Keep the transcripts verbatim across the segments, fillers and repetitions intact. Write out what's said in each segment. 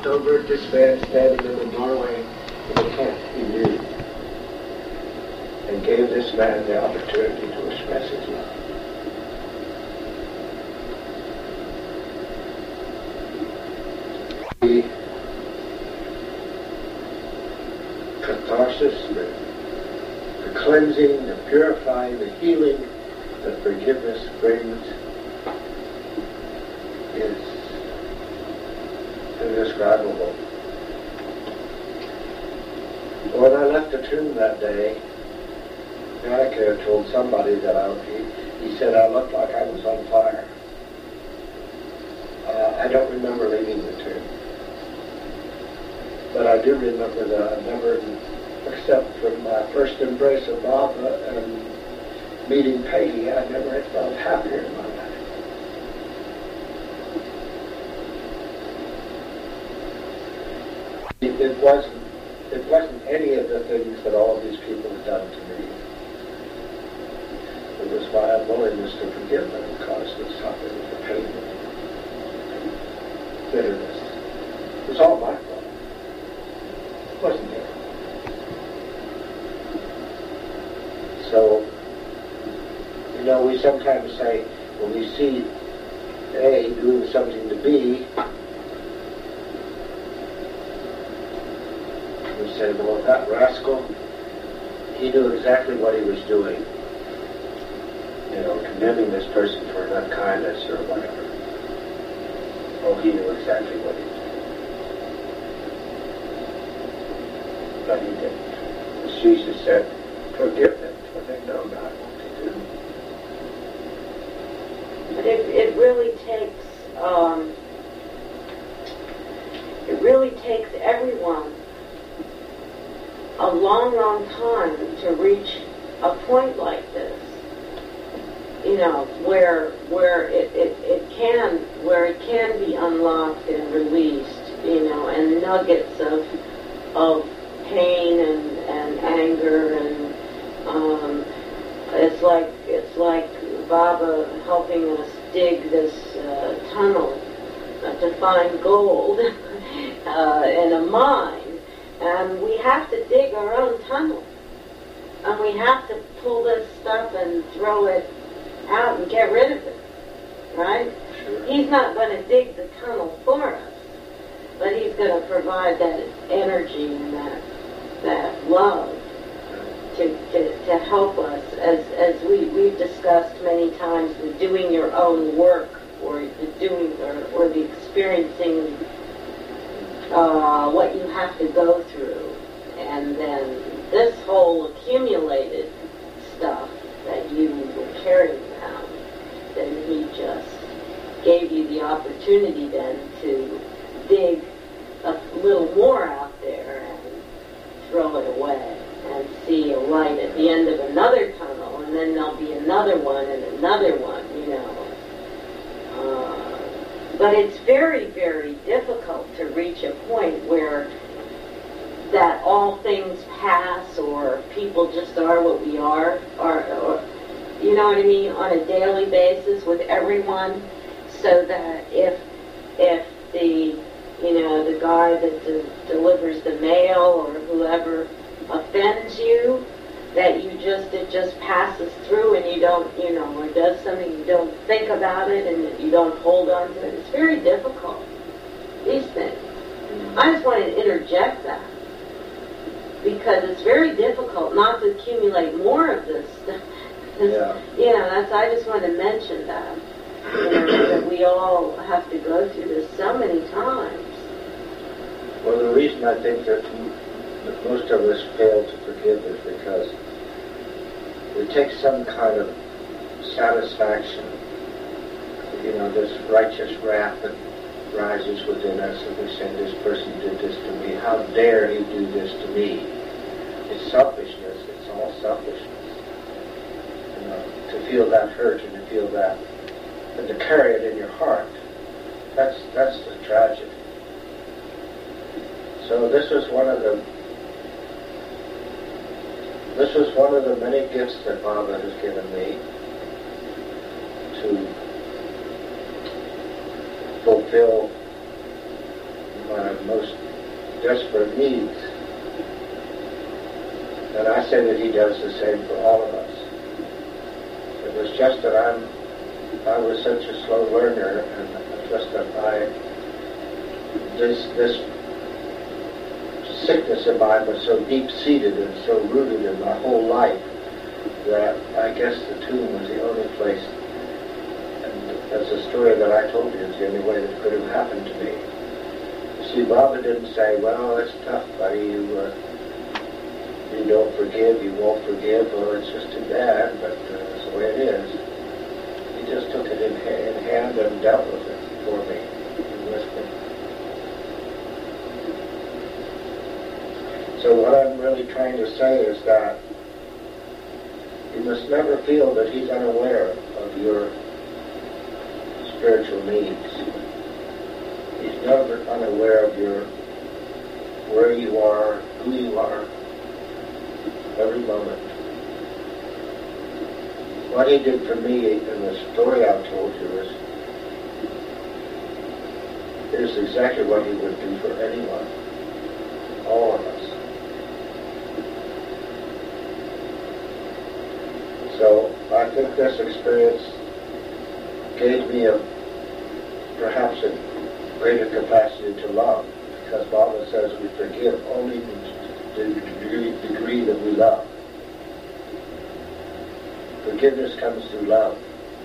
looked over at this man standing in the doorway of the tent he knew, and gave this man the opportunity to express his love. The catharsis, the, the cleansing, the purifying, the healing that forgiveness brings is indescribable. When I left the tomb that day, Monica told somebody that I, he, he said I looked like I was on fire. Uh, I don't remember leaving the tomb. But I do remember that I never, except for my first embrace of Baba and meeting Peggy, I never had felt happier in my life. It, it wasn't it wasn't any of the things that all of these people had done to me. It was my unwillingness to forgive them that caused the suffering, the pain, the bitterness. It was all my fault. It wasn't theirs. So, you know, we sometimes say, when we see A doing something to B, we say, well, that rascal, he knew exactly what he was doing. You know, condemning this person for unkindness or whatever. Oh, he knew exactly what he was doing. But he didn't. As Jesus said, forgive them, for they know not what they do. But it, it really takes, um, it really takes everyone a long, long time to reach a point like this. You know, where where it, it, it can where it can be unlocked and released, you know, and nuggets of of pain and, and anger and um, it's like it's like Baba helping us dig this uh, tunnel uh, to find gold uh, in a mine. And we have to dig our own tunnel. And we have to pull this stuff and throw it out and get rid of it. Right? Sure. He's not going to dig the tunnel for us. But he's going to provide that energy and that that love to, to, to help us. As as we, we've discussed many times, with doing your own work or the doing or, or the experiencing Uh, what you have to go through, and then this whole accumulated stuff that you were carrying around, then he just gave you the opportunity then to dig a little more out there and throw it away and see a light at the end of another tunnel, and then there'll be another one and another one, you know. Uh, But it's very, very difficult to reach a point where that all things pass or people just are what we are, or, or you know what I mean, on a daily basis with everyone, so that if if the, you know, the guy that de- delivers the mail or whoever offends you, that you just, it just passes through and you don't, you know, or does something, you don't think about it and you don't hold on to it. It's very difficult, these things. I just wanted to interject that, because it's very difficult not to accumulate more of this stuff. Yeah. You know, that's, I just wanted to mention that, you know, that we all have to go through this so many times. Well, the reason I think that, that most of us fail to forgive is because we take some kind of satisfaction, you know, this righteous wrath that rises within us, and we say, this person did this to me. How dare he do this to me? It's selfishness. It's all selfishness. You know, to feel that hurt and to feel that, and to carry it in your heart, that's that's the tragedy. So this was one of the This was one of the many gifts that Baba has given me to fulfill my most say that he does the same for all of us. It was just that I'm, I was such a slow learner, and just that I, this, this sickness of mine was so deep-seated and so rooted in my whole life that I guess the tomb was the only place, and that's a story that I told you, is the only way that could have happened to me. You see, Baba didn't say, well, it's tough, buddy, you, uh, you don't forgive, you won't forgive, or it's just too bad, but uh, it's the way it is. He just took it in, ha- in hand and dealt with it for me, and with me. So what I'm really trying to say is that you must never feel that he's unaware of your spiritual needs. He's never unaware of your where you are, who you are, every moment. What he did for me in the story I've told you is, is exactly what he would do for anyone, all of us. So I think this experience gave me a perhaps a greater capacity to love, because Baba says we forgive only to the degree, degree that we love. Forgiveness comes through love.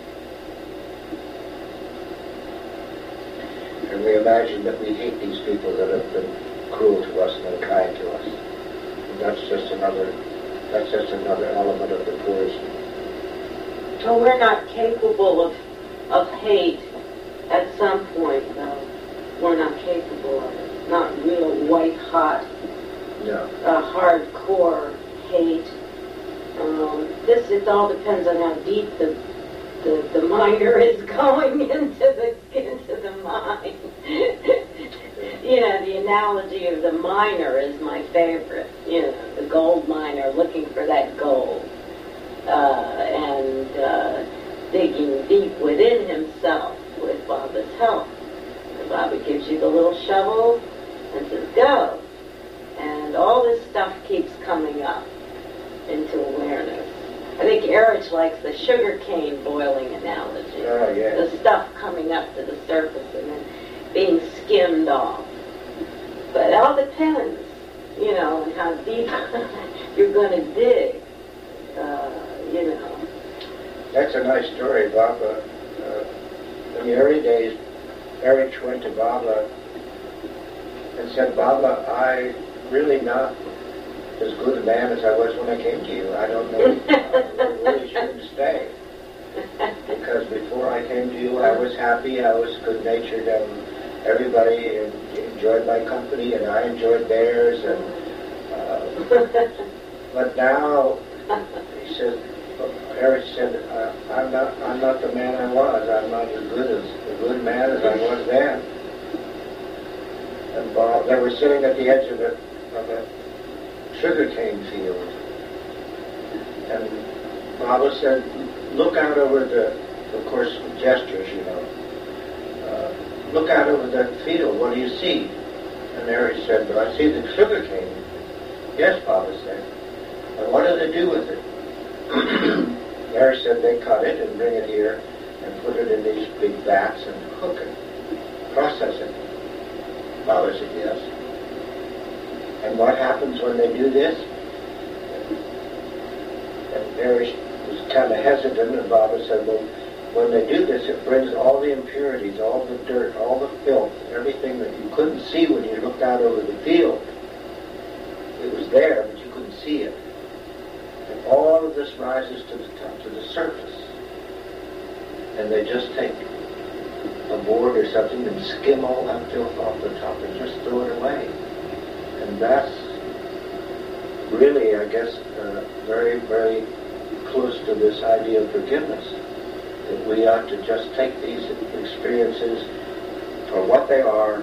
And we imagine that we hate these people that have been cruel to us and unkind to us. And that's just another that's just another element of the poison. Well, we're not capable of, of hate at some point, though. We're not capable of it. Not real white-hot, No. uh, hardcore hate. Um, this, it all depends on how deep the, the, the miner is going into the, into the mine. You know, the analogy of the miner is my favorite. You know, the gold miner looking for that gold. Uh, and uh, digging deep within himself with Baba's help. And Baba gives you the little shovel and says, go. And all this stuff keeps coming up into awareness. I think Erich likes the sugar cane boiling analogy. Oh, yeah. The stuff coming up to the surface and then being skimmed off. But it all depends, you know, on how deep you're going to dig. Uh, you know. That's a nice story, Baba. Uh, in the early days, Erich went to Baba and said, Baba, I really not as good a man as I was when I came to you. I don't know. I really shouldn't stay. Because before I came to you, I was happy, I was good-natured, and everybody enjoyed my company, and I enjoyed theirs. And uh, but now, he says, Erich said, uh, I'm not I'm not the man I was. I'm not as good as a good man as I was then. And Bob, they were sitting at the edge of a, of a sugarcane field. And Baba said, look out over the, of course, gestures, you know. Uh, look out over that field. What do you see? And Erich said, but I see the sugarcane. Yes, Baba said. And what do they do with it? Erich said they cut it and bring it here and put it in these big vats and cook it, process it. Baba said yes. And what happens when they do this? And Erich was kind of hesitant, and Baba said, well, when they do this, it brings all the impurities, all the dirt, all the filth, everything that you couldn't see when you looked out over the field. It was there, but you couldn't see it. And all of this rises to the top, to the surface. And they just take a board or something and skim all that filth off the top and just throw it away. And that's really, I guess, uh, very, very close to this idea of forgiveness. That we ought to just take these experiences for what they are,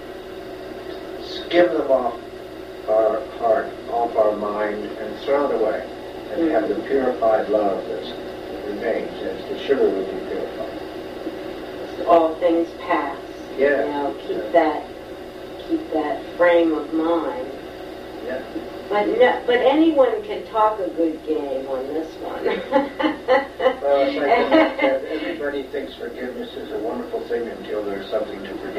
skim them off our heart, off our mind, and throw it away. And have the purified love that's, that remains, as the sugar would be purified. All things pass. Yeah. You know, keep Yeah. that, keep that frame of mind. Yeah. But no, but anyone can talk a good game on this one. Well, it's like that, uh, everybody thinks forgiveness is a wonderful thing until there's something to forgive.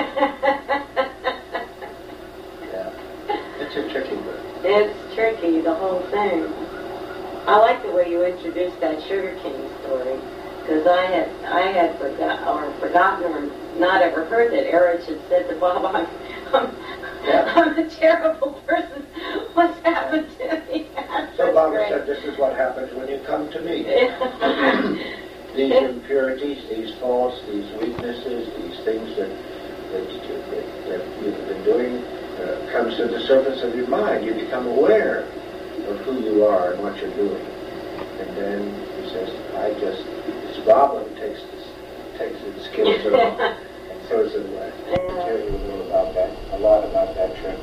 Yeah, it's a tricky one. It's tricky, the whole thing. I like the way you introduced that Sugar King story, because I had I had forgot or forgotten or not ever heard that Erich had said to Bob, I'm, I'm, yeah. I'm a terrible person. What's happened to me? That's So Bob great. said, this is what happens when you come to me. These impurities, these faults, these weaknesses, these things that, that, that, that you've been doing uh, comes to the surface of your mind. You become aware of who you are and what you're doing. And then he says, I just, it's Bob who takes, this, takes its skills along and throws it away. Yeah. I'll tell you a little about that, a lot about that trip.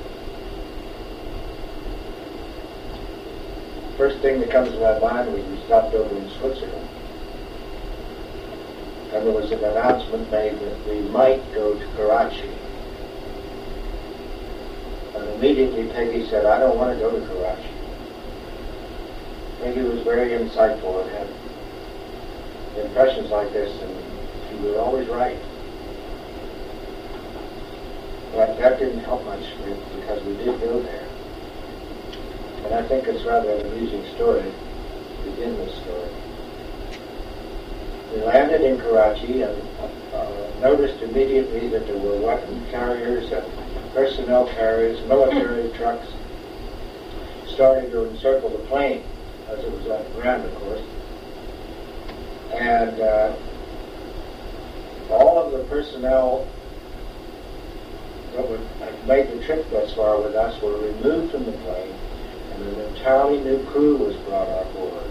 First thing that comes to my mind was we stopped over in Switzerland. And there was an announcement made that we might go to Karachi. And immediately Peggy said, I don't want to go to Karachi. Peggy was very insightful and had impressions like this, and she was always right. But that didn't help much because we did go there. And I think it's rather an amusing story to begin this story. We landed in Karachi and uh, noticed immediately that there were weapon carriers and personnel carriers, military trucks, starting to encircle the plane, as it was on the ground, of course. And uh, all of the personnel that would have made the trip thus far with us were removed from the plane, and an entirely new crew was brought on board.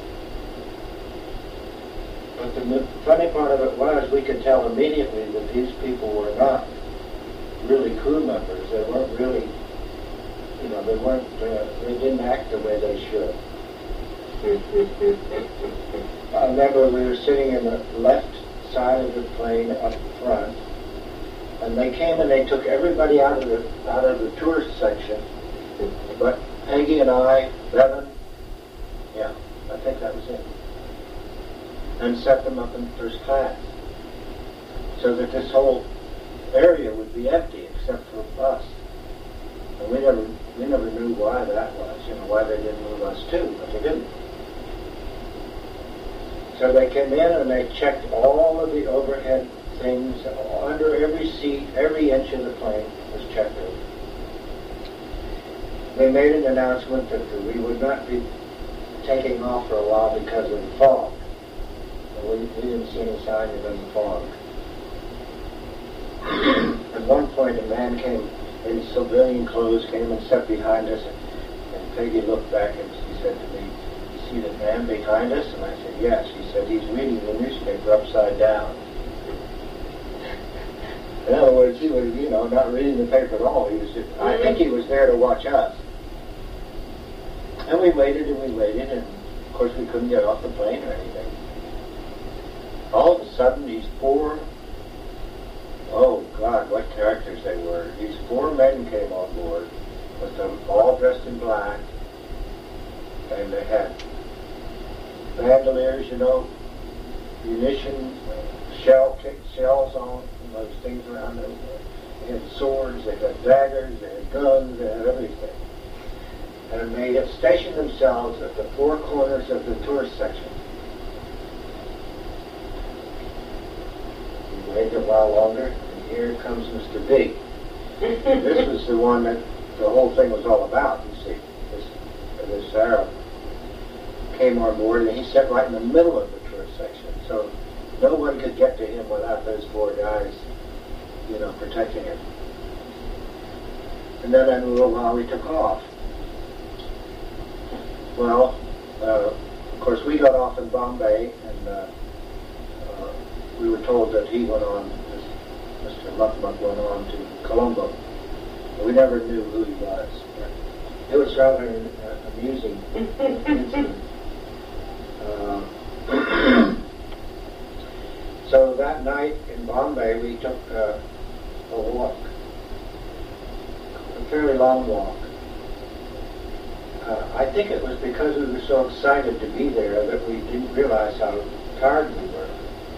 But the funny part of it was we could tell immediately that these people were not really crew members. They weren't really, you know, they weren't, uh, they didn't act the way they should. I remember we were sitting in the left side of the plane up front, and they came and they took everybody out of the out of the tourist section, but Peggy and I, Bevan, yeah, I think that was it, and set them up in first class, so that this whole area would be empty except for us. And we never we never knew why that was, you know, why they didn't move us too, but they didn't. So they came in and they checked all of the overhead things, under every seat, every inch of the plane was checked over. They made an announcement that we would not be taking off for a while because of the fog. We, we didn't see any sign of any fog. At one point, a man came in civilian clothes, came and sat behind us, and, and Peggy looked back and she said to me, "You see the man behind us?" And I said, "Yes." She said, "He's reading the newspaper upside down." In other words, he was, you know, not reading the paper at all. He was just, I think he was there to watch us. And we waited and we waited, and of course we couldn't get off the plane or anything. All of a sudden, these four, oh God, what characters they were. These four men came on board with them all dressed in black, and they had bandoliers, you know, munitions, shell kick shells on those things around them. They had swords, they had daggers, they had guns, they had everything. And they had stationed themselves at the four corners of the tourist section. We waited a while longer, and here comes Mister B. This was the one that the whole thing was all about, you see. This, this Arab came on board, and he sat right in the middle of the tourist section. So no one could get to him without those four guys, you know, protecting him. And then in a little while we took off. Well, uh, of course we got off in Bombay, and uh, uh, we were told that he went on, Mister Mukmuk went on to Colombo. But we never knew who he was. It was rather an uh, amusing incident. Uh, So that night in Bombay, we took uh, a walk, a fairly long walk. uh, I think it was because we were so excited to be there that we didn't realize how tired we were.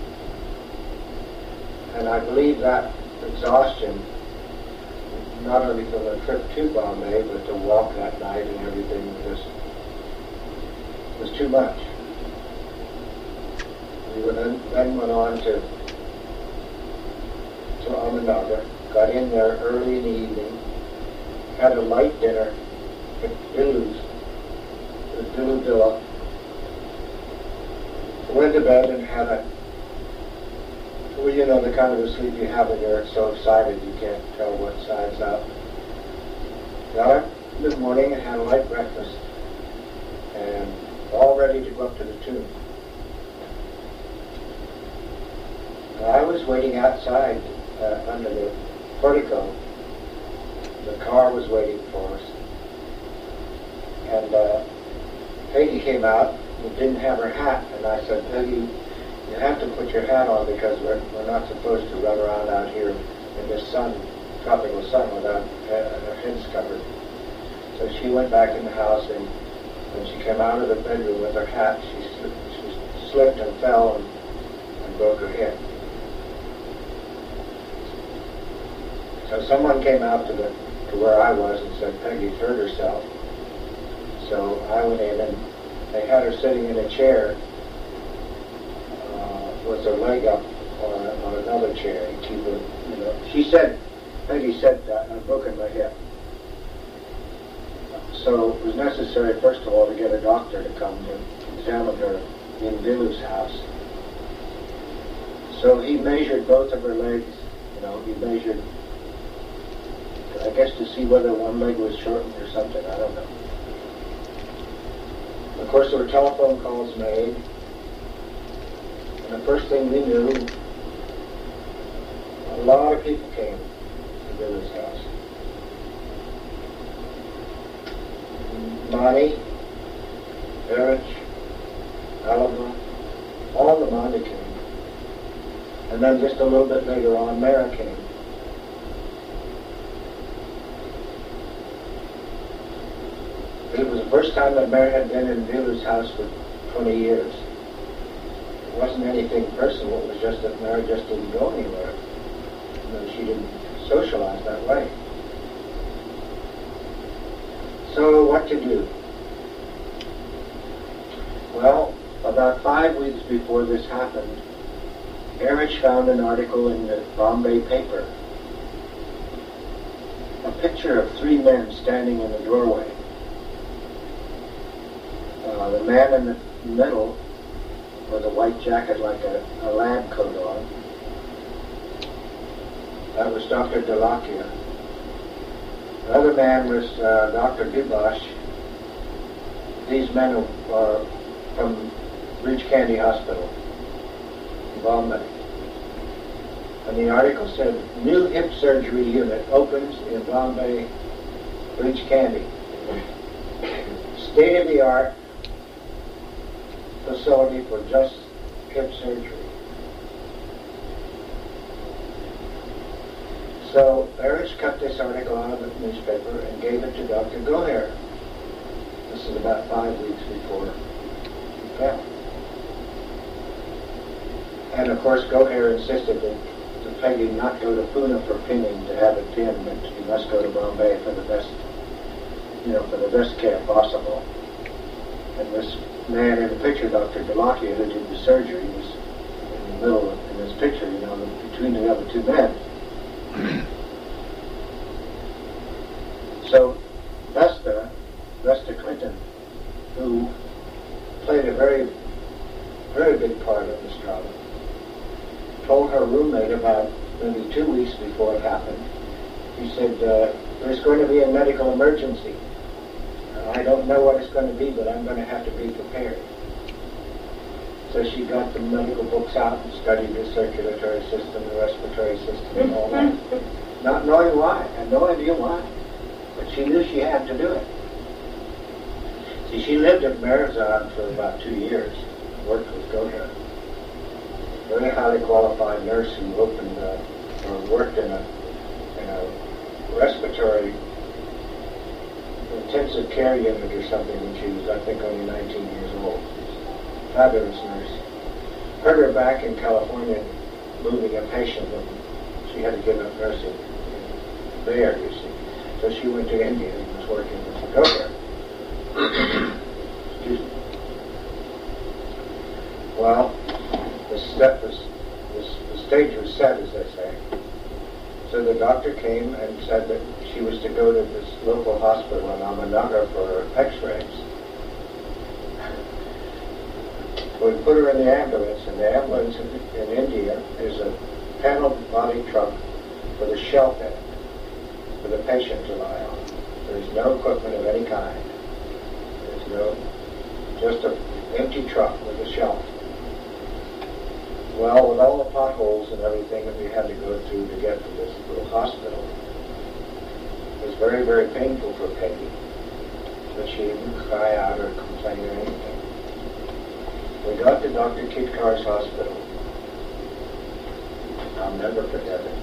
And I believe that exhaustion, not only from the trip to Bombay, but to walk that night and everything, was, was too much. We were then, then went on to, to Ahmednagar, got in there early in the evening, had a light dinner at Dilu's, the Dilu Villa, went to bed and had a, well, you know, the kind of a sleep you have when you're so excited you can't tell what side's up. Got up in the morning and had a light breakfast, and all ready to go up to the tomb. I was waiting outside uh, under the portico. The car was waiting for us. And uh, Peggy came out and didn't have her hat. And I said, Peggy, you have to put your hat on because we're, we're not supposed to run around out here in this sun, tropical sun, without uh, our heads covered. So she went back in the house, and when she came out of the bedroom with her hat, she, sli- she slipped and fell and, and broke her head. So someone came out to the to where I was and said, Peggy's hurt herself. So I went in, and they had her sitting in a chair uh, with her leg up on, a, on another chair to keep her, you know. She said, Peggy said, uh, I've broken my hip. So it was necessary, first of all, to get a doctor to come to examine her in Dilu's house. So he measured both of her legs, you know, he measured, I guess, to see whether one leg was shortened or something, I don't know. Of course, there were telephone calls made, and the first thing we knew, a lot of people came to Dilu's house. Mani, Erich, Alaba, all the Mani came. And then just a little bit later on, Mara came. It was the first time that Mary had been in Dilu's house for twenty years. It wasn't anything personal, it was just that Mary just didn't go anywhere. You know, she didn't socialize that way. So what to do? Well, about five weeks before this happened, Erich found an article in the Bombay paper. A picture of three men standing in a doorway. Uh, the man in the middle with a white jacket like a, a lab coat on. That was Doctor Delakia. The other man was uh, Doctor Dubash. These men are from Ridge Candy Hospital in Bombay. And the article said, new hip surgery unit opens in Bombay, Ridge Candy. State-of-the-art facility for just hip surgery. So Erich cut this article out of the newspaper and gave it to Doctor Goher. This is about five weeks before he fell. And of course Goher insisted that to Peggy not go to Pune for pinning to have it pinned, but you must go to Bombay for the best, you know, for the best care possible. And this man in the picture, Doctor Delakia, who did the surgery, was in the middle of, in this picture, you know, between the other two men. So Vesta, Vesta Clinton, who played a very, very big part in this drama, told her roommate about maybe two weeks before it happened. He said, uh, there's going to be a medical emergency. I don't know what it's going to be, but I'm going to have to be prepared. So she got the medical books out and studied the circulatory system, the respiratory system, and all that. Not knowing why, had no idea why. But she knew she had to do it. See, she lived at Marizan for about two years, worked with Goher. Very highly qualified nurse who opened, uh, or worked in a, in a respiratory intensive care unit or something when she was, I think, only nineteen years old. Fabulous nurse. Heard her back in California moving a patient, and she had to give up nursing there, you see. So she went to India and was working with the doctor. Excuse me. Well, the step was, the, the stage was set, as they say. So the doctor came and said that she was to go to this local hospital in Ahmednagar for x-rays. We put her in the ambulance, and the ambulance in, in India is a paneled body truck with a shelf in it for the patient to lie on. There's no equipment of any kind. There's no, just an empty truck with a shelf. Well, with all the potholes and everything that we had to go through to get to this little hospital, it was very, very painful for Peggy. But she didn't cry out or complain or anything. We got to Doctor Kitkar's hospital. I'll never forget it.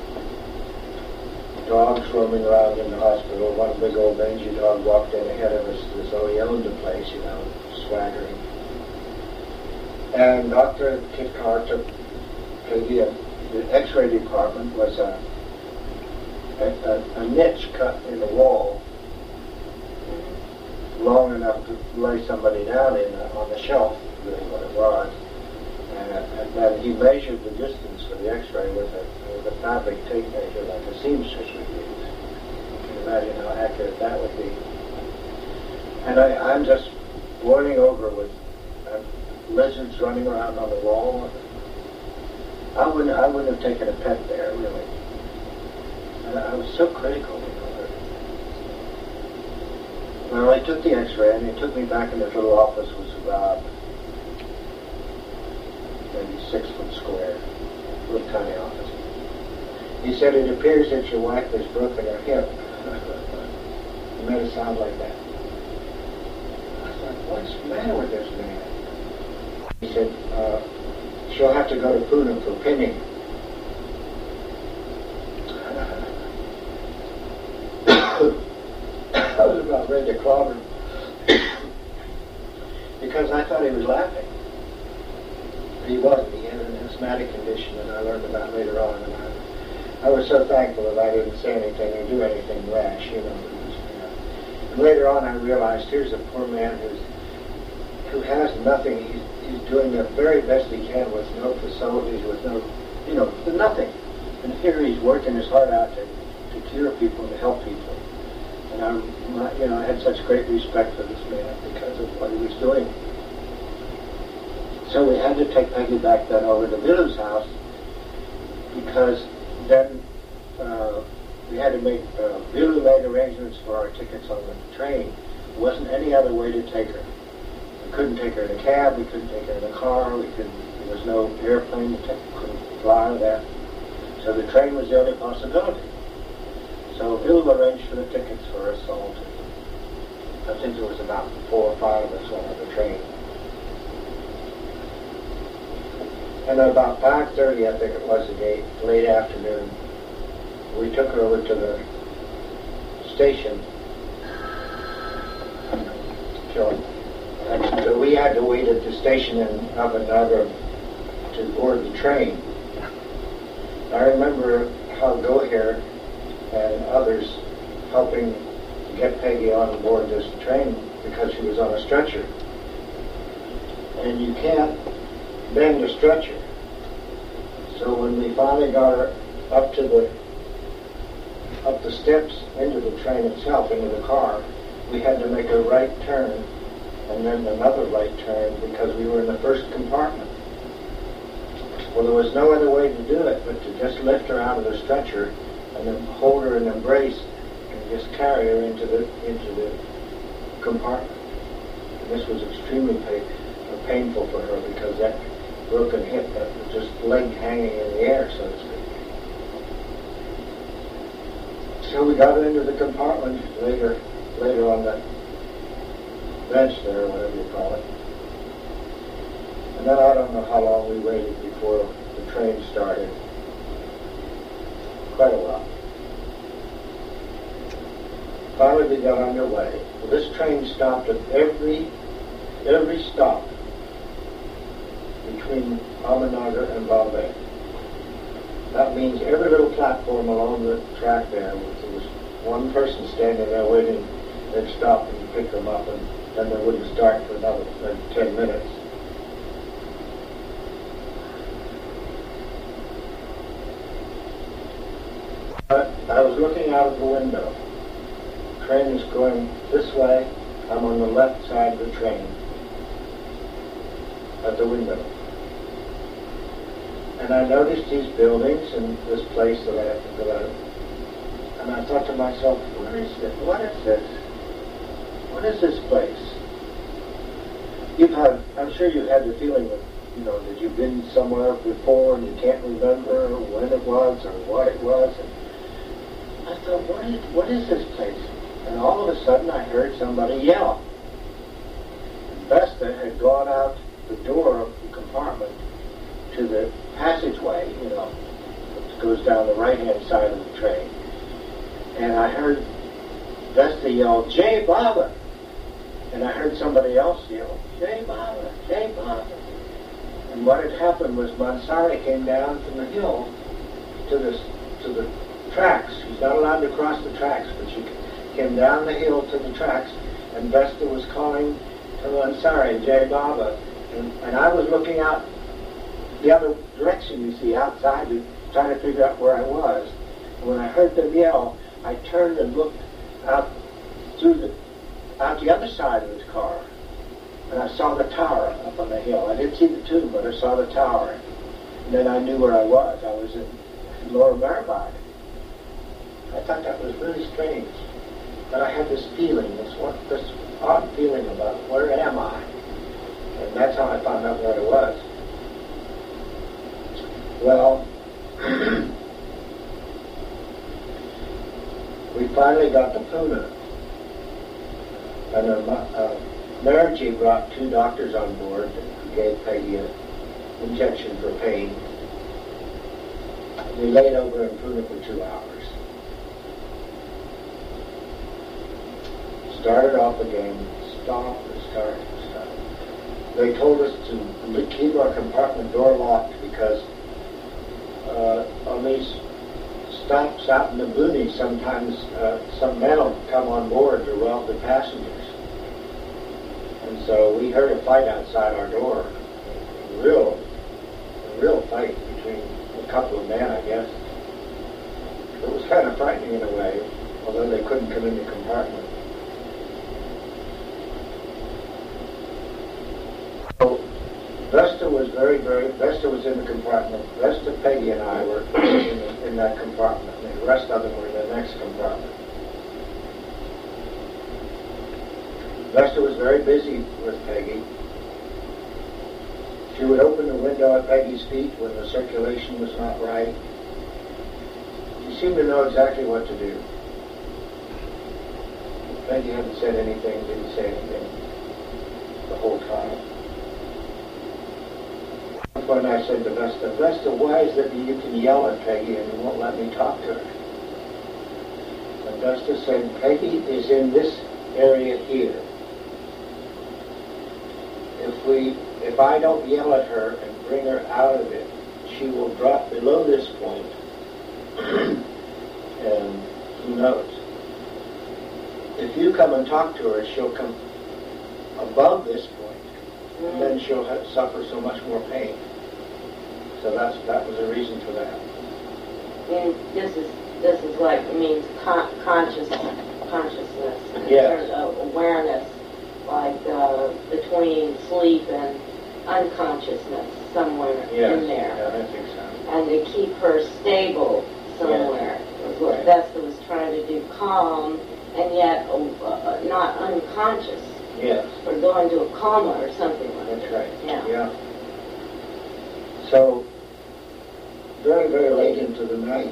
Dogs roaming around in the hospital. One big old mangy dog walked in ahead of us as though he owned the place, you know, swaggering. And Doctor Kitkar took Peggy, and the x-ray department was a, a, a, a niche cut in the wall long enough to lay somebody down in uh, on the shelf, really what it was. And, and then he measured the distance for the x-ray with a, with a fabric tape measure like a seamstress would use. You can imagine how accurate that would be. And I, I'm just boiling over with uh, lizards running around on the wall. I wouldn't, I wouldn't have taken a pet there, really. And I was so critical, you know. Well, I took the x-ray, and he took me back in his little office, which was about maybe six foot square, little tiny office. He said, "It appears that your wife has broken her hip." He made it sound like that. I thought, what's the matter with this man? He said, uh, she'll have to go to Pune for pinning. I was about ready to clobber him because I thought he was laughing. But he wasn't. He had an asthmatic condition that I learned about later on. And I, I was so thankful that I didn't say anything or do anything rash, you know. And later on I realized here's a poor man who's, who has nothing. He's, he's doing the very best he can with no facilities, with no, you know, with nothing. And here he's working his heart out to, to cure people and to help people. And I, you know, I had such great respect for this man because of what he was doing. So we had to take Peggy back then over to Vilu's house because then uh, we had to make, uh, Vilu made arrangements for our tickets on the train. There wasn't any other way to take her. We couldn't take her in a cab, we couldn't take her in a car, we couldn't, there was no airplane to take, couldn't fly her there. So the train was the only possibility. So Vilu arranged for the tickets for us all to, I think there was about four or five of us on the train. And at about five thirty, I think it was, the late afternoon, we took her over to the station. And so we had to wait at the station in Ahmednagar to board the train. I remember how Goher and others helping to get Peggy on board this train because she was on a stretcher. And you can't bend a stretcher. So when we finally got her up to the up the steps into the train itself, into the car, we had to make a right turn and then another right turn because we were in the first compartment. Well, there was no other way to do it but to just lift her out of the stretcher and then hold her in embrace and just carry her into the into the compartment. And this was extremely pain, uh, painful for her because that broken hip, that was just leg hanging in the air, so to speak. So we got her into the compartment later, later on that bench there, or whatever you call it. And then I don't know how long we waited before the train started. Quite a while. Finally we got underway. This train stopped at every every stop between Ahmednagar and Bombay. That means every little platform along the track there, there was one person standing there waiting. They'd stop and pick them up, and then they wouldn't start for another uh, ten minutes. But I was looking out of the window. The train is going this way. I'm on the left side of the train at the window. And I noticed these buildings and this place that I, that I, and I thought to myself, where is this? What is this? What is this place? You've had, I'm sure you've had the feeling that, you know, that you've been somewhere before and you can't remember when it was or what it was. And I thought, what is, what is this place? And all of a sudden I heard somebody yell. And Vesta had gone out the door of the compartment to the passageway, you know, that goes down the right-hand side of the train. And I heard Vesta yell, Jai Baba! And I heard somebody else yell, Jai Baba, Jai Baba. And what had happened was Mansari came down from the hill to the, to the tracks. She's not allowed to cross the tracks, but she came down the hill to the tracks, and Vesta was calling to Mansari, Jai Baba. And, and I was looking out the other direction, you see, outside, trying to figure out where I was. And when I heard them yell, I turned and looked out through the, out the other side of his car, and I saw the tower up on the hill. I didn't see the tomb, but I saw the tower. And then I knew where I was. I was in, in Lower Maribyrnong. I thought that was really strange. But I had this feeling, this one, this odd feeling about where am I? And that's how I found out where I was. Well, we finally got to Pune. And uh, uh, Maraji brought two doctors on board who gave Peggy an injection for pain. We laid over in Pune for two hours. Started off again, stop and start and stop. They told us to keep our compartment door locked because uh, on these stops out in the boonies, sometimes uh, some men will come on board to rob the passengers. And so we heard a fight outside our door. A real, a real fight between a couple of men, I guess. It was kind of frightening in a way, although they couldn't come in the compartment. So Vesta was very, very, Vesta was in the compartment. Vesta, Peggy, and I were in, the, in that compartment. And the rest of them were in the next compartment. Vesta was very busy with Peggy. She would open the window at Peggy's feet when the circulation was not right. She seemed to know exactly what to do. Peggy hadn't said anything, didn't say anything the whole time. At one point I said to Vesta, Vesta, why is it that you can yell at Peggy and you won't let me talk to her? And Vesta said, Peggy is in this area here. If we, if I don't yell at her and bring her out of it, she will drop below this point, and who knows? If you come and talk to her, she'll come above this point, and then she'll have, suffer so much more pain. So that's that was a reason for that. And this is this is like it means con- conscious consciousness in Yes. terms of awareness. Like uh, between sleep and unconsciousness somewhere Yes. in there. Yeah, I think so. And to keep her stable somewhere. Was what Right. Vesta was trying to do, calm and yet uh, not unconscious. Yes. Or going to a coma or something like that. That's right. Yeah. Yeah. So, very, very late into the night,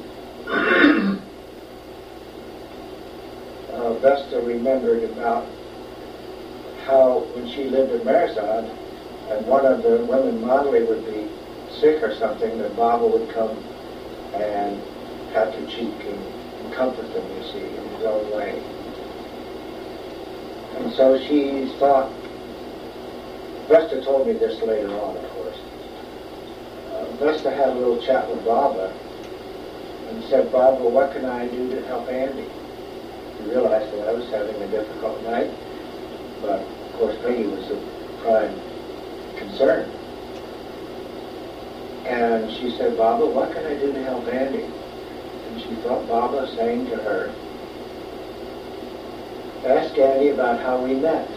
uh, Vesta remembered about how when she lived in Marizad, and one of the women, Monley, would be sick or something, that Baba would come and pat their cheek and, and comfort them, you see, in his own way. And so she thought, Vesta told me this later on, of course. Uh, Vesta had a little chat with Baba and said, Baba, what can I do to help Andy? He realized that I was having a difficult night, but of course Peggy was the prime concern. And she said, Baba, what can I do to help Andy? And she thought Baba saying to her, ask Andy about how we met.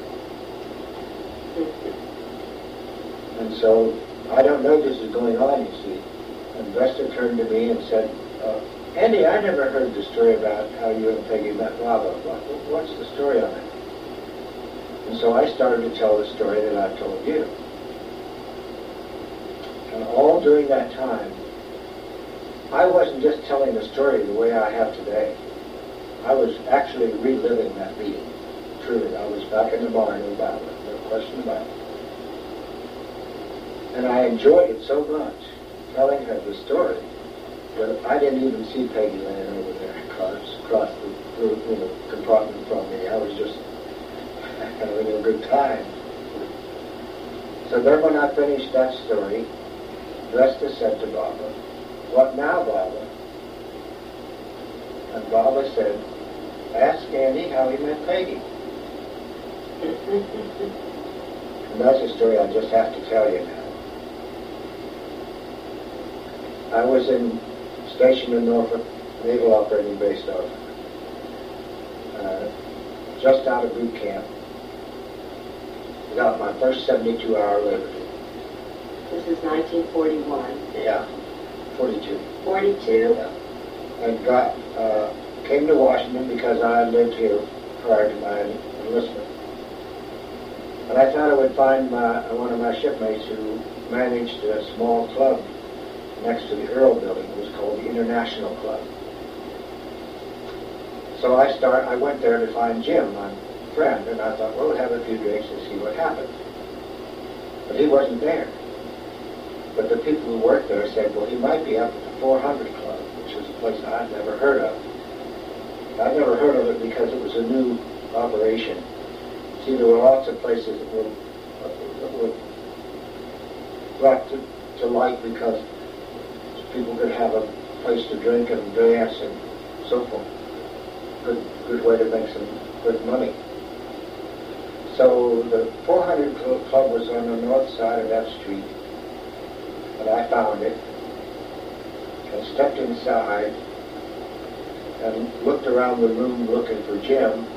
And so, I don't know this is going on, you see. And Vesta turned to me and said, uh, Andy, I never heard the story about how you and Peggy met Baba. What, what's the story on it? And so I started to tell the story that I told you. And all during that time, I wasn't just telling the story the way I have today. I was actually reliving that meeting. Truly, I was back in the barn with Baba, no question about it. And I enjoyed it so much, telling her the story, that I didn't even see Peggy laying over there across, across the, the you know, compartment from me. I was just having a good time. So then when I finished that story, Vesta said to Baba, what now, Baba? And Baba said, ask Andy how he met Peggy. And that's a story I just have to tell you now. I was in stationed in Norfolk, Naval Operating Base Norfolk, uh, just out of boot camp. Got my first seventy-two hour liberty. This is nineteen forty-one. Yeah, forty-two. forty-two? Yeah. And got, uh, came to Washington because I had lived here prior to my enlistment. And I thought I would find my, one of my shipmates who managed a small club next to the Earl building. It was called the International Club. So I start. I went there to find Jim, my friend, and I thought, well, we'll have a few drinks and see what happens. But he wasn't there. But the people who worked there said, well, he might be up at the four hundred Club, which was a place I'd never heard of. I'd never heard of it because it was a new operation. See, there were lots of places that were, that were brought to, to light because people could have a place to drink and dance and so forth. Good, good way to make some good money. So the four hundred Club was on the north side of that street, and I found it and stepped inside and looked around the room looking for Jim,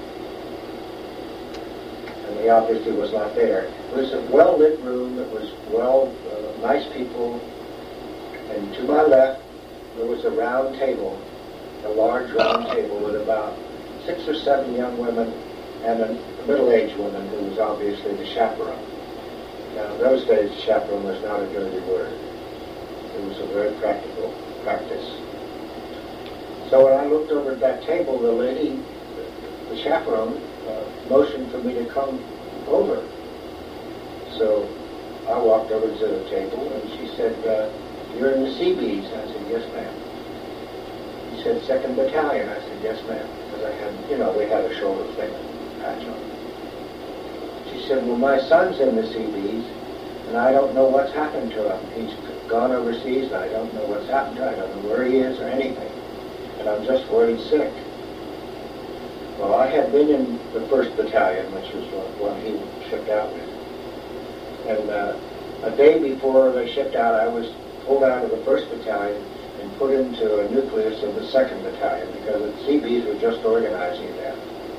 and he obviously was not there. It was a well-lit room. It was well, uh, nice people. And to my left, there was a round table, a large round table with about six or seven young women and a middle-aged woman who was obviously the chaperone. Now, in those days, chaperone was not a dirty word. It was a very practical practice. So when I looked over at that table, the lady, the chaperone, uh, motioned for me to come over. So I walked over to the table, and she said, uh, you're in the Seabees? I said, yes, ma'am. He said, second Battalion? I said, yes, ma'am. Because I had, you know, we had a shoulder thing, patch on. She said, well, my son's in the Seabees, and I don't know what's happened to him. He's gone overseas, and I don't know what's happened to him. I don't know where he is or anything. And I'm just worried sick. Well, I had been in the first Battalion, which was one he shipped out with. And uh, a day before they shipped out, I was pulled out of the first Battalion and put into a nucleus of the second Battalion because the Seabees were just organizing then.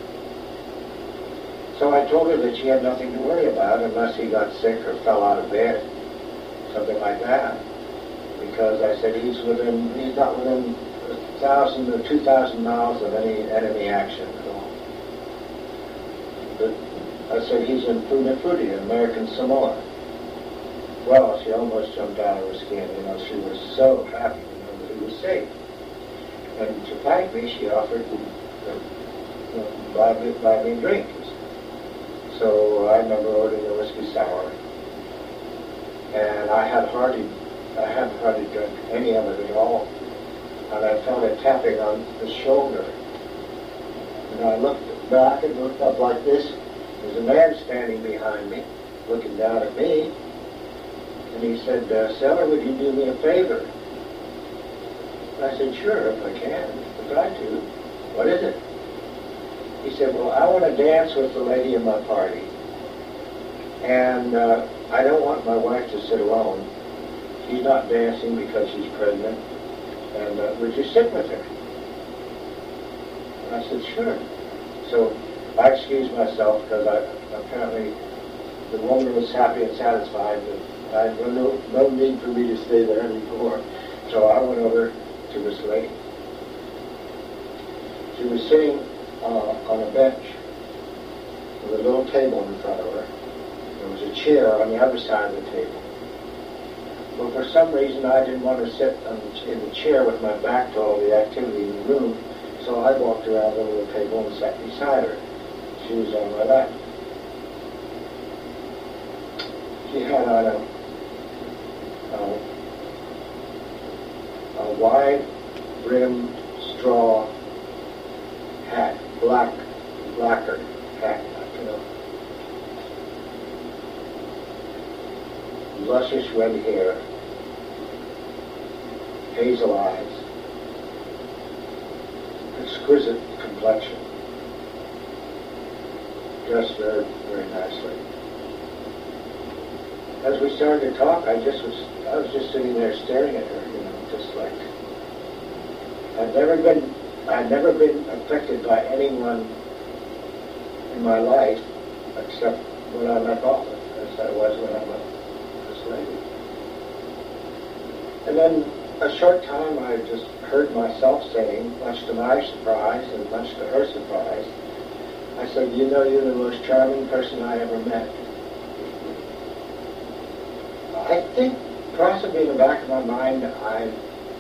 So I told her that she had nothing to worry about unless he got sick or fell out of bed, something like that. Because I said he's within, he's not within a thousand or two thousand miles of any enemy action at all. But I said he's in Funafuti, American Samoa. Well, she almost jumped out of her skin. You know, she was so happy to know that he was safe. And to thank me, she offered to you know, buy, me, buy me drinks. So I remember ordering a whiskey sour. And I had hardly, I hadn't hardly drunk any of it at all. And I felt a tapping on the shoulder. And I looked back and looked up like this. There's a man standing behind me, looking down at me, and he said, uh, Seller, would you do me a favor? And I said, sure, if I can. I'd like to. What is it? He said, well, I want to dance with the lady in my party, and uh, I don't want my wife to sit alone. She's not dancing because she's pregnant, and uh, would you sit with her? And I said, sure. So I excused myself because I, apparently the woman was happy and satisfied that I had no, no need for me to stay there anymore. So I went over to this lady. She was sitting uh, on a bench with a little table in front of her. There was a chair on the other side of the table. Well, for some reason I didn't want to sit on the, in the chair with my back to all the activity in the room, so I walked around the little table and sat beside her. She was on my left. She had on a, a, a wide-brimmed straw hat, black, lacquered hat, you know. Luscious red hair, hazel eyes, exquisite complexion, dressed very, very nicely. As we started to talk, I just was, I was just sitting there staring at her, you know, just like, I'd never been, I'd never been affected by anyone in my life except when I met Butler, as I was when I met this lady. And then a short time I just heard myself saying, much to my surprise and much to her surprise, I said, you know, you're the most charming person I ever met. I think possibly in the back of my mind, I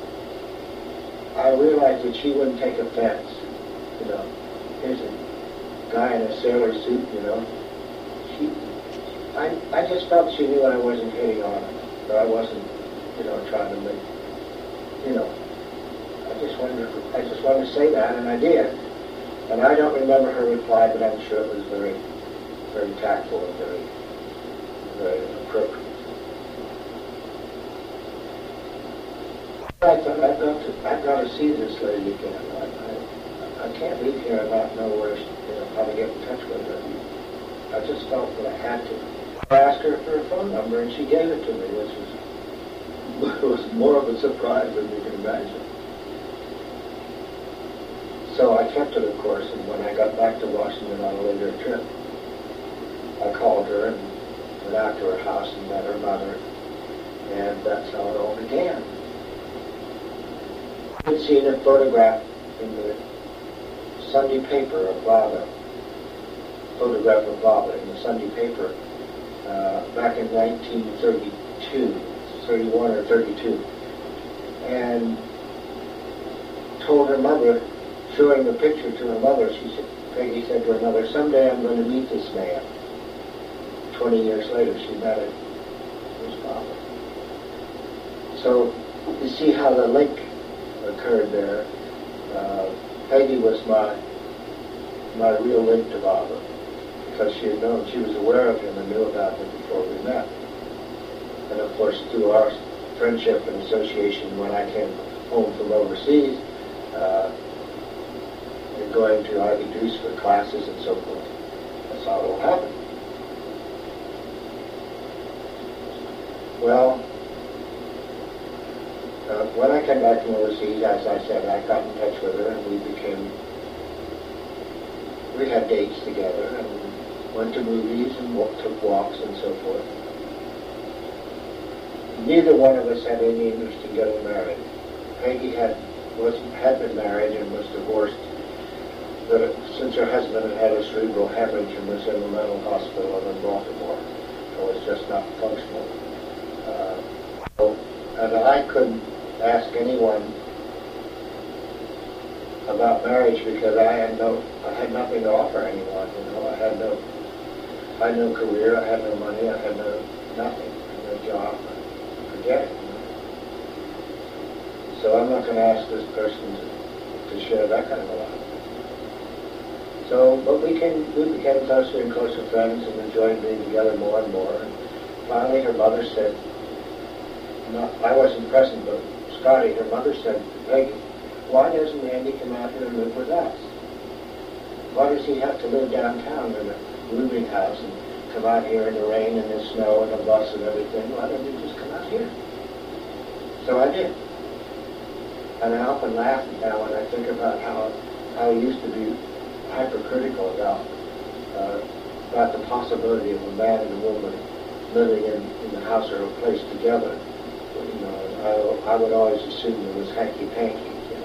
I realized that she wouldn't take offense. You know, here's a guy in a sailor suit, you know. She, I, I just felt she knew I wasn't hitting on her, that I wasn't, you know, trying to make, you know. I just wanted to, I just wanted to say that, and I did. And I don't remember her reply, but I'm sure it was very, very tactful and very, very appropriate. I thought I've got to, I've got to see this lady again. I, I, I can't leave here and not know where, she, you know, how to get in touch with her. I just felt that I had to. I asked her for her phone number, and she gave it to me, which was, was more of a surprise than you can imagine. So I kept it, of course, and when I got back to Washington on a later trip, I called her and went out to her house and met her mother, and that's how it all began. I had seen a photograph in the Sunday paper of Baba, photograph of Baba in the Sunday paper uh, back in nineteen thirty-two, thirty-one or thirty-two, and told her mother, showing the picture to her mother, she said, Peggy said to her mother, someday I'm going to meet this man. Twenty years later, she met him. It was Baba. So you see how the link occurred there. Uh, Peggy was my my real link to Baba, because she had known, she was aware of him and knew about him before we met. And of course, through our friendship and association, when I came home from overseas, uh, and going to Ivy Deuce for classes and so forth, that's how it all happened. Well, Uh, when I came back from overseas, as I said, I got in touch with her and we became, we had dates together and went to movies and walk, took walks and so forth. Neither one of us had any interest in getting married. Peggy had, was, had been married and was divorced, but since her husband had had a cerebral hemorrhage and was in a mental hospital in Baltimore, so was just not functional. Uh, so, and I couldn't ask anyone about marriage because I had no, I had nothing to offer anyone. You know, I had no, I had no career, I had no money, I had no nothing, I had no job. Forget it. You know? So I'm not going to ask this person to, to share that kind of a life. So, but we came, we became closer and closer friends and enjoyed being together more and more. And finally, her mother said, not, I wasn't present, but Scotty, her mother said, Peggy, why doesn't Andy come out here and live with us? Why does he have to live downtown in a rooming house and come out here in the rain and the snow and the bus and everything? Why don't you just come out here? So I did. And I often laugh now when I think about how how he used to be hypercritical about uh, about the possibility of a man and a woman living in, in the house or a place together. You know, I, I would always assume it was hanky-panky, you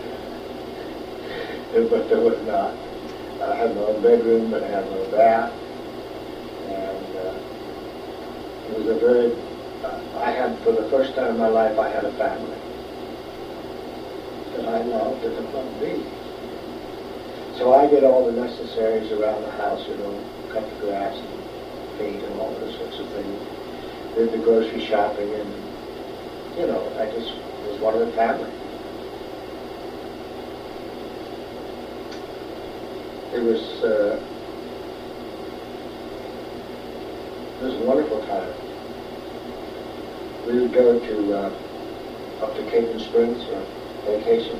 know. But there was not. I had my own bedroom, but I had my own bath. And uh, it was a very, uh, I had, for the first time in my life, I had a family that I loved and that loved me. So I did all the necessaries around the house, you know, cut the grass and paint and all those sorts of things. Did the grocery shopping and, you know, I just was one of the family. It was, uh, it was a wonderful time. We would go to, uh, up to Cajun Springs for vacation.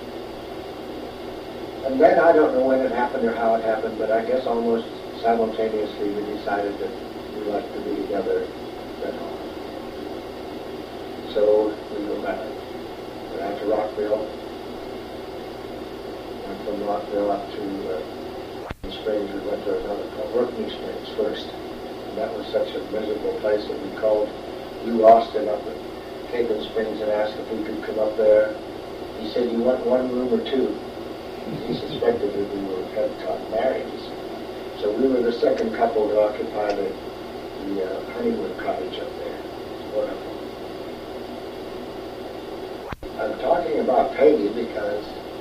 And then I don't know when it happened or how it happened, but I guess almost simultaneously we decided that we liked to be together at all. So we were married. Went out to Rockville. Went from Rockville up to uh, Springs. We went to another called Working Springs first. And that was such a miserable place that we called Lou Austin up at Cajun Springs and asked if we could come up there. He said, you want one room or two? He suspected that we were had got married. So we were the second couple to occupy the, the uh, honeymoon cottage up there. Wonderful. I'm talking about Peggy because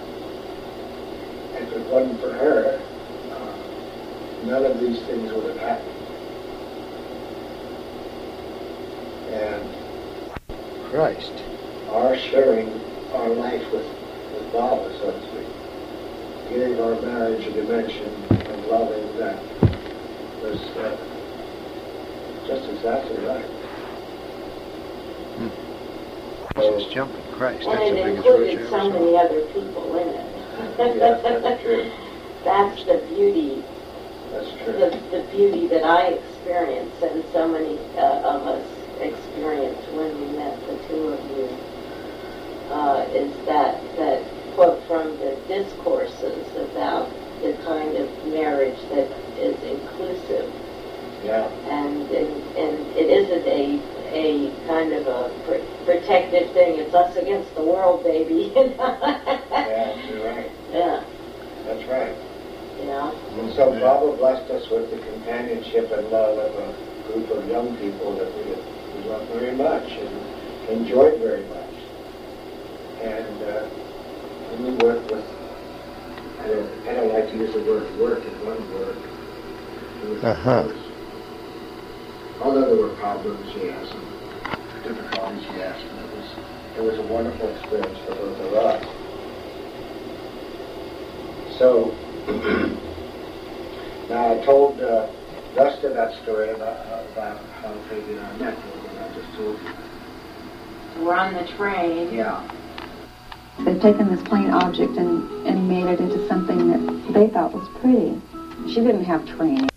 if it wasn't for her, uh, none of these things would have happened. And Christ, our sharing our life with, with Baba, so to speak, gave our marriage a dimension of loving that was uh, just exactly right. Hmm. So, just jumping, Christ, that's and the it biggest rich included I so ever many saw. other people in it. Yes, that's true. That's the beauty, That's true. the, the beauty that I experienced and so many uh, of us experienced when we met the two of you, uh, is that, that quote from the discourses about the kind of marriage that is inclusive. Yeah. And, and, and it isn't a, a kind of a pr- protective thing. It's us against the world, baby. Yeah, you're right. Yeah. That's right. You know? And so Baba blessed us with the companionship and love of a group of young people that we, we loved very much and enjoyed very much. And uh, when we worked with, I don't, I don't like to use the word work as one word. It was Uh-huh. Although there were problems, yes, and difficulties, yes, and it was, it was a wonderful experience for both of us. So, now I told uh, Dustin that story about, about how Peggy and I met, and I just told you. We're on the train. Yeah. They've taken this plain object and, and made it into something that they thought was pretty. She didn't have training.